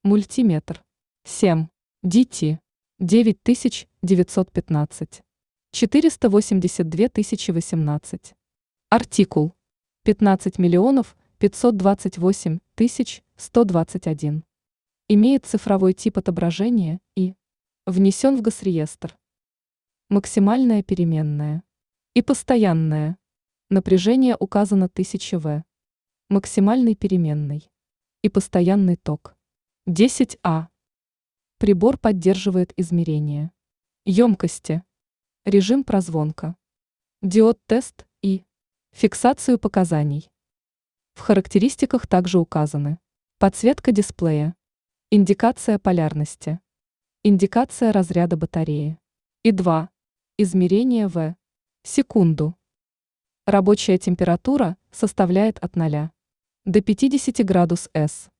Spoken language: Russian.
Мультиметр. 7. DT. 9915. 482 018. Артикул. 15 миллионов 528 тысяч 121. Имеет цифровой тип отображения и внесен в Госреестр. Максимальная переменная и постоянная. Напряжение указано 1000 В. Максимальный переменный и постоянный ток 10 А. Прибор поддерживает измерение емкости, режим прозвонка, диод-тест и фиксацию показаний. В характеристиках также указаны подсветка дисплея, индикация полярности, индикация разряда батареи и 2. Измерение в секунду. Рабочая температура составляет от 0 до 50 градусов С.